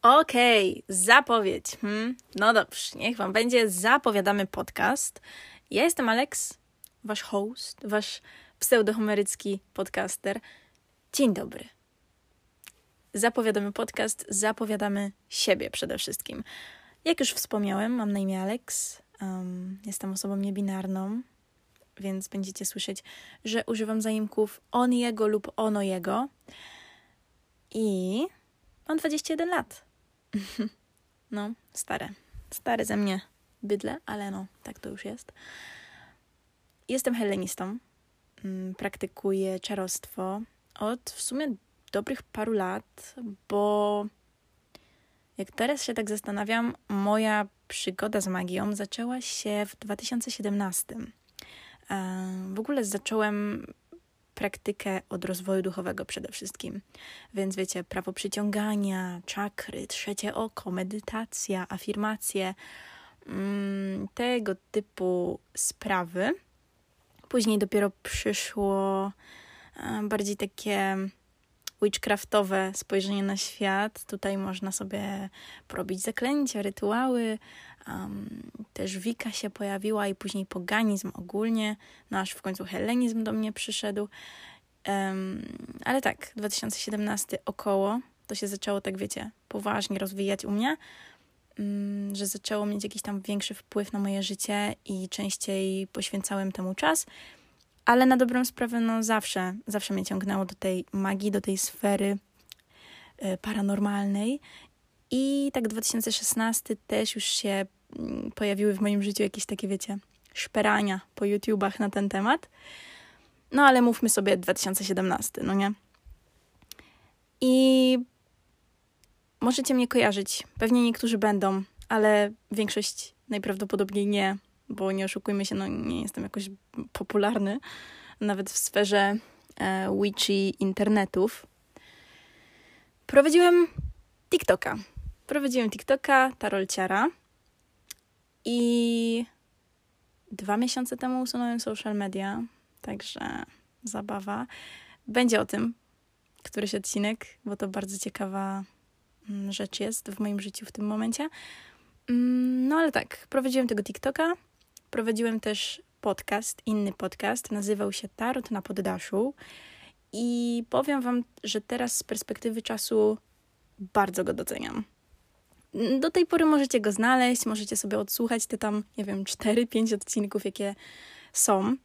Okej, zapowiedź. No dobrze, niech wam będzie. Zapowiadamy podcast. Ja jestem Alex, wasz host, wasz pseudohomerycki podcaster. Dzień dobry. Zapowiadamy podcast, zapowiadamy siebie przede wszystkim. Jak już wspomniałem, mam na imię Alex. Jestem osobą niebinarną, więc będziecie słyszeć, że używam zaimków on, jego lub ono, jego. I mam 21 lat. No, stare ze mnie bydle, ale no, tak to już jest. Jestem hellenistą, praktykuję czarostwo od w sumie dobrych paru lat, bo jak teraz się tak zastanawiam, moja przygoda z magią zaczęła się w 2017. W ogóle zacząłem praktykę od rozwoju duchowego przede wszystkim. Więc wiecie, prawo przyciągania, czakry, trzecie oko, medytacja, afirmacje, tego typu sprawy. Później dopiero przyszło bardziej takie witchcraftowe spojrzenie na świat. Tutaj można sobie porobić zaklęcia, rytuały. Też Wicca się pojawiła i później poganizm ogólnie, no aż w końcu hellenizm do mnie przyszedł. Ale tak, 2017 około, to się zaczęło tak, wiecie, poważnie rozwijać u mnie, że zaczęło mieć jakiś tam większy wpływ na moje życie i częściej poświęcałem temu czas. Ale na dobrą sprawę, no zawsze mnie ciągnęło do tej magii, do tej sfery paranormalnej. I tak 2016 też już się pojawiły w moim życiu jakieś takie, wiecie, szperania po YouTubach na ten temat. No ale mówmy sobie 2017, no nie? I możecie mnie kojarzyć. Pewnie niektórzy będą, ale większość najprawdopodobniej nie, bo nie oszukujmy się, no nie jestem jakoś popularny, nawet w sferze witchy internetów. Prowadziłem TikToka, Tarolciara i 2 miesiące temu usunąłem social media, także zabawa. Będzie o tym któryś odcinek, bo to bardzo ciekawa rzecz jest w moim życiu w tym momencie. No ale tak, prowadziłem tego TikToka, prowadziłem też inny podcast, nazywał się Tarot na poddaszu i powiem wam, że teraz z perspektywy czasu bardzo go doceniam. Do tej pory możecie go znaleźć, możecie sobie odsłuchać te tam, 4-5 odcinków, jakie są.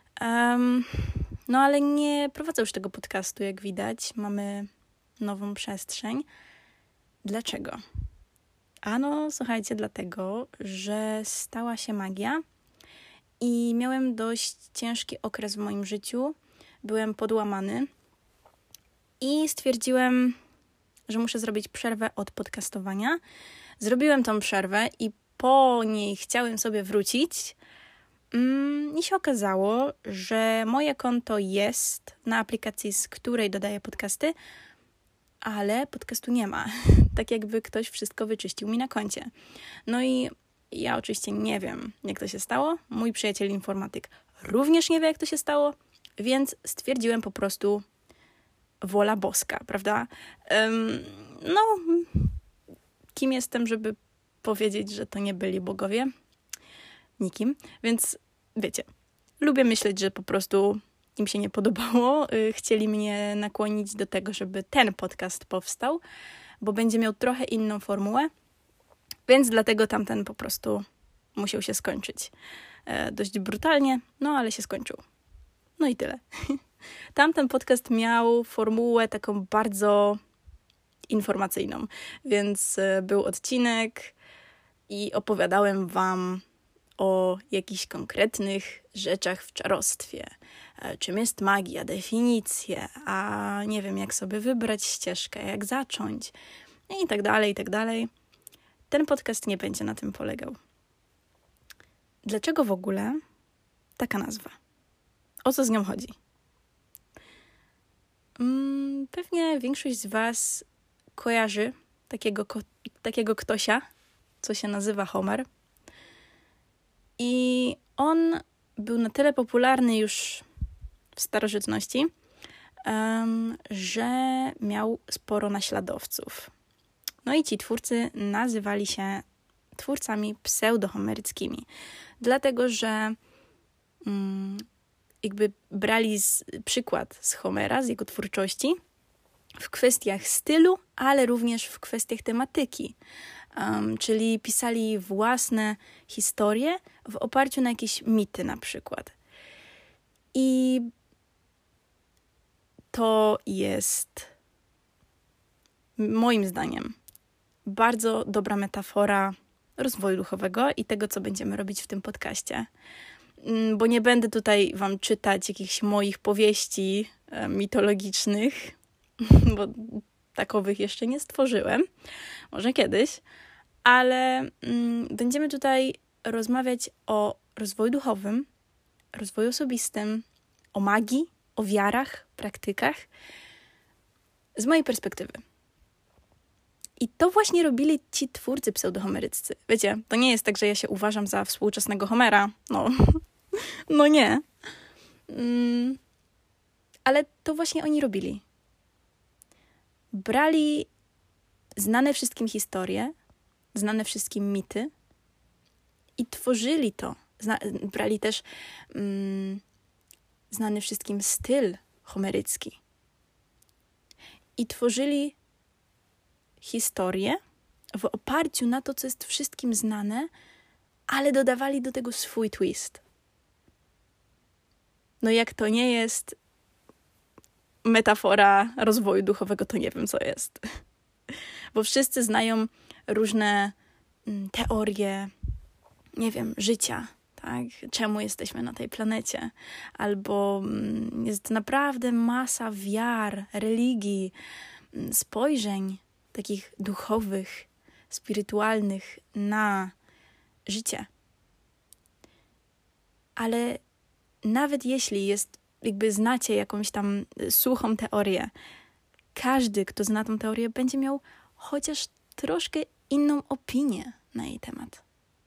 No ale nie prowadzę już tego podcastu, jak widać. Mamy nową przestrzeń. Dlaczego? Ano, słuchajcie, dlatego, że stała się magia i miałem dość ciężki okres w moim życiu. Byłem podłamany i stwierdziłem, że muszę zrobić przerwę od podcastowania. Zrobiłem tą przerwę i po niej chciałem sobie wrócić. I się okazało, że moje konto jest na aplikacji, z której dodaję podcasty, ale podcastu nie ma. Tak jakby ktoś wszystko wyczyścił mi na koncie. No i ja oczywiście nie wiem, jak to się stało. Mój przyjaciel informatyk również nie wie, jak to się stało, więc stwierdziłem po prostu wola boska, prawda? No, kim jestem, żeby powiedzieć, że to nie byli bogowie? Nikim, więc wiecie, lubię myśleć, że po prostu im się nie podobało, chcieli mnie nakłonić do tego, żeby ten podcast powstał, bo będzie miał trochę inną formułę, więc dlatego tamten po prostu musiał się skończyć. Dość brutalnie, no ale się skończył. No i tyle. Tamten podcast miał formułę taką bardzo informacyjną, więc był odcinek i opowiadałem wam o jakichś konkretnych rzeczach w czarostwie. Czym jest magia, definicje, a nie wiem, jak sobie wybrać ścieżkę, jak zacząć i tak dalej, i tak dalej. Ten podcast nie będzie na tym polegał. Dlaczego w ogóle taka nazwa? O co z nią chodzi? Pewnie większość z was kojarzy takiego ktosia, co się nazywa Homer. I on był na tyle popularny już w starożytności, że miał sporo naśladowców. No i ci twórcy nazywali się twórcami pseudohomeryckimi, dlatego że jakby brali przykład z Homera, z jego twórczości w kwestiach stylu, ale również w kwestiach tematyki. Czyli pisali własne historie w oparciu na jakieś mity na przykład. I to jest moim zdaniem bardzo dobra metafora rozwoju duchowego i tego, co będziemy robić w tym podcaście. Bo nie będę tutaj wam czytać jakichś moich powieści mitologicznych, bo takowych jeszcze nie stworzyłem, może kiedyś, ale będziemy tutaj rozmawiać o rozwoju duchowym, rozwoju osobistym, o magii, o wiarach, praktykach z mojej perspektywy. I to właśnie robili ci twórcy pseudohomeryccy. Wiecie, to nie jest tak, że ja się uważam za współczesnego Homera. No nie. Ale to właśnie oni robili. Brali znane wszystkim historie, znane wszystkim mity i tworzyli to. Brali też znany wszystkim styl homerycki. I tworzyli historię w oparciu na to, co jest wszystkim znane, ale dodawali do tego swój twist. No jak to nie jest metafora rozwoju duchowego, to nie wiem, co jest. Bo wszyscy znają różne teorie, nie wiem, życia, tak? Czemu jesteśmy na tej planecie? Albo jest naprawdę masa wiar, religii, spojrzeń takich duchowych, spirytualnych na życie. Ale nawet jeśli znacie jakąś tam suchą teorię, każdy, kto zna tą teorię, będzie miał chociaż troszkę inną opinię na jej temat.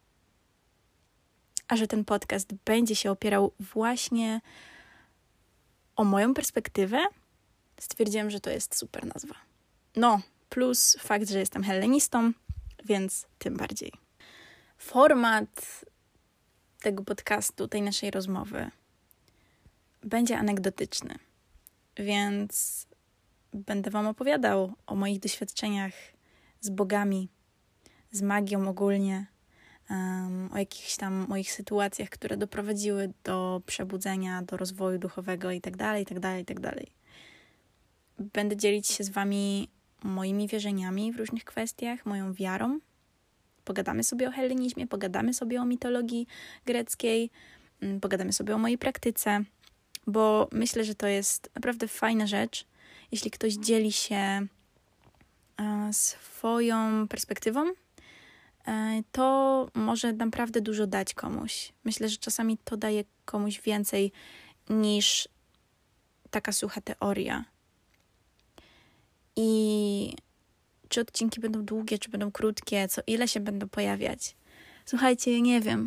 A że ten podcast będzie się opierał właśnie o moją perspektywę, stwierdziłam, że to jest super nazwa. Plus fakt, że jestem hellenistą, więc tym bardziej. Format tego podcastu, tej naszej rozmowy będzie anegdotyczny, więc będę wam opowiadał o moich doświadczeniach z bogami, z magią ogólnie, o jakichś tam moich sytuacjach, które doprowadziły do przebudzenia, do rozwoju duchowego itd. Będę dzielić się z wami moimi wierzeniami w różnych kwestiach, moją wiarą. Pogadamy sobie o hellenizmie, pogadamy sobie o mitologii greckiej, pogadamy sobie o mojej praktyce, bo myślę, że to jest naprawdę fajna rzecz, jeśli ktoś dzieli się swoją perspektywą, to może naprawdę dużo dać komuś. Myślę, że czasami to daje komuś więcej niż taka sucha teoria. I czy odcinki będą długie, czy będą krótkie, ile się będą pojawiać? Słuchajcie, nie wiem.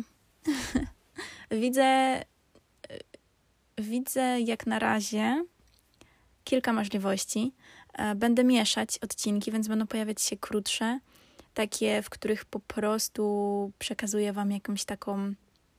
Widzę jak na razie kilka możliwości. Będę mieszać odcinki, więc będą pojawiać się krótsze, takie, w których po prostu przekazuję wam jakąś taką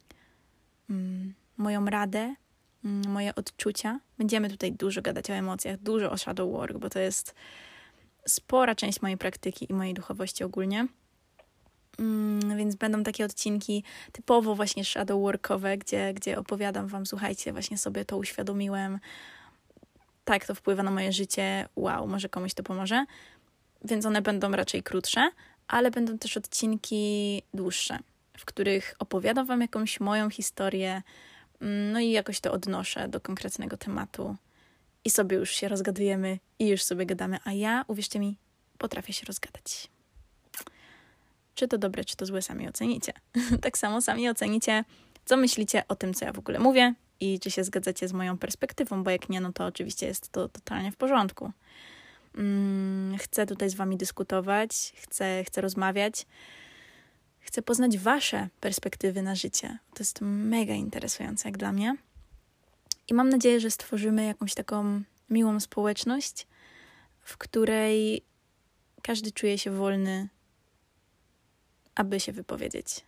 moją radę, moje odczucia. Będziemy tutaj dużo gadać o emocjach, dużo o shadow work, bo to jest spora część mojej praktyki i mojej duchowości ogólnie. Więc będą takie odcinki typowo właśnie shadow workowe, gdzie opowiadam wam, słuchajcie, właśnie sobie to uświadomiłem, tak to wpływa na moje życie, wow, może komuś to pomoże. Więc one będą raczej krótsze, ale będą też odcinki dłuższe, w których opowiadam wam jakąś moją historię, no i jakoś to odnoszę do konkretnego tematu i sobie już się rozgadujemy i już sobie gadamy, a ja, uwierzcie mi, potrafię się rozgadać. Czy to dobre, czy to złe, sami ocenicie. Tak samo sami ocenicie, co myślicie o tym, co ja w ogóle mówię i czy się zgadzacie z moją perspektywą, bo jak nie, no to oczywiście jest to totalnie w porządku. Chcę tutaj z wami dyskutować, chcę rozmawiać, chcę poznać wasze perspektywy na życie. To jest mega interesujące jak dla mnie. I mam nadzieję, że stworzymy jakąś taką miłą społeczność, w której każdy czuje się wolny, aby się wypowiedzieć.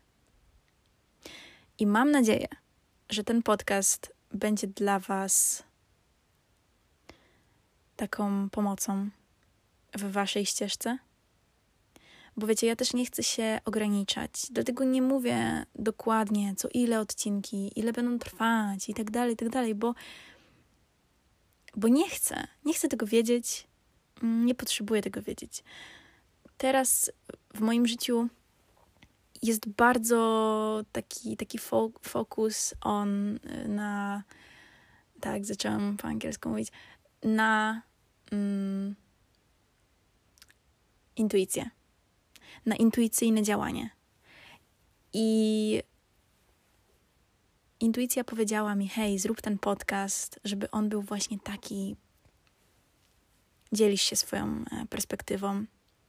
I mam nadzieję, że ten podcast będzie dla was taką pomocą w waszej ścieżce. Bo wiecie, ja też nie chcę się ograniczać, dlatego nie mówię dokładnie, co ile odcinki, ile będą trwać i tak dalej, bo nie chcę tego wiedzieć, nie potrzebuję tego wiedzieć. Teraz w moim życiu jest bardzo taki fokus na, tak, zaczęłam po angielsku mówić, na intuicję, na intuicyjne działanie. I intuicja powiedziała mi, hej, zrób ten podcast, żeby on był właśnie taki, dzielisz się swoją perspektywą.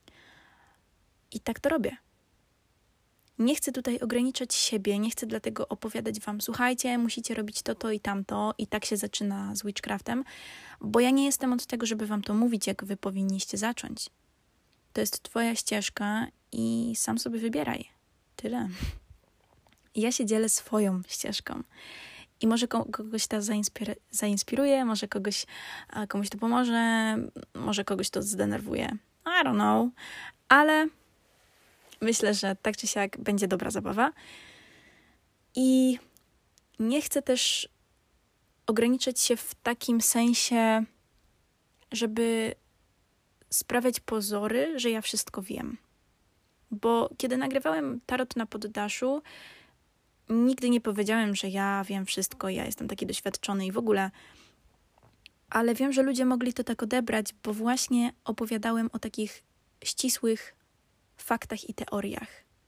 I tak to robię. Nie chcę tutaj ograniczać siebie, nie chcę dlatego opowiadać wam, słuchajcie, musicie robić to i tamto i tak się zaczyna z witchcraftem, bo ja nie jestem od tego, żeby wam to mówić, jak wy powinniście zacząć. To jest twoja ścieżka i sam sobie wybieraj. Tyle. Ja się dzielę swoją ścieżką. I może kogoś to zainspiruje, może komuś to pomoże, może kogoś to zdenerwuje. I don't know. Ale myślę, że tak czy siak będzie dobra zabawa. I nie chcę też ograniczać się w takim sensie, żeby sprawiać pozory, że ja wszystko wiem. Bo kiedy nagrywałem tarot na poddaszu, nigdy nie powiedziałem, że ja wiem wszystko, ja jestem taki doświadczony i w ogóle. Ale wiem, że ludzie mogli to tak odebrać, bo właśnie opowiadałem o takich ścisłych faktach i teoriach.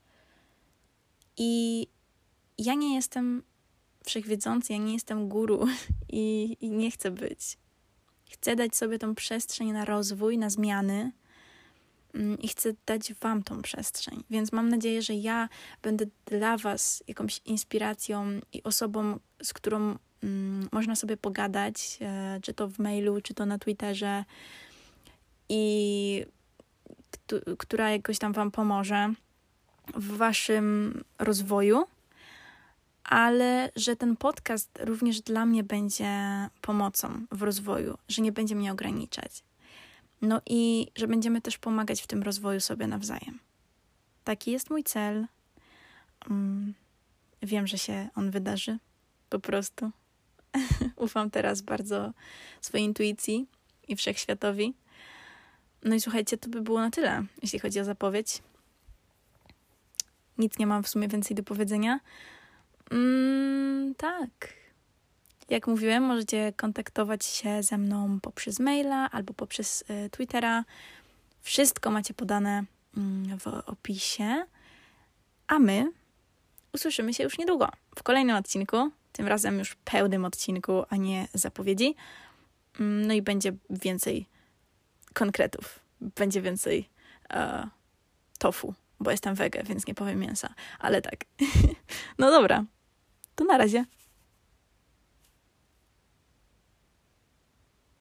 I ja nie jestem wszechwiedzący, ja nie jestem guru i nie chcę być. Chcę dać sobie tą przestrzeń na rozwój, na zmiany i chcę dać wam tą przestrzeń. Więc mam nadzieję, że ja będę dla was jakąś inspiracją i osobą, z którą można sobie pogadać, czy to w mailu, czy to na Twitterze i która jakoś tam wam pomoże w waszym rozwoju, ale że ten podcast również dla mnie będzie pomocą w rozwoju, że nie będzie mnie ograniczać. No i że będziemy też pomagać w tym rozwoju sobie nawzajem. Taki jest mój cel. Wiem, że się on wydarzy. Po prostu. Ufam teraz bardzo swojej intuicji i wszechświatowi. No i słuchajcie, to by było na tyle, jeśli chodzi o zapowiedź. Nic nie mam w sumie więcej do powiedzenia. Tak. Jak mówiłem, możecie kontaktować się ze mną poprzez maila albo poprzez Twittera. Wszystko macie podane w opisie. A my usłyszymy się już niedługo w kolejnym odcinku. Tym razem już pełnym odcinku, a nie zapowiedzi. No i będzie więcej konkretów. Będzie więcej tofu, bo jestem wege, więc nie powiem mięsa. Ale tak. No dobra. To na razie.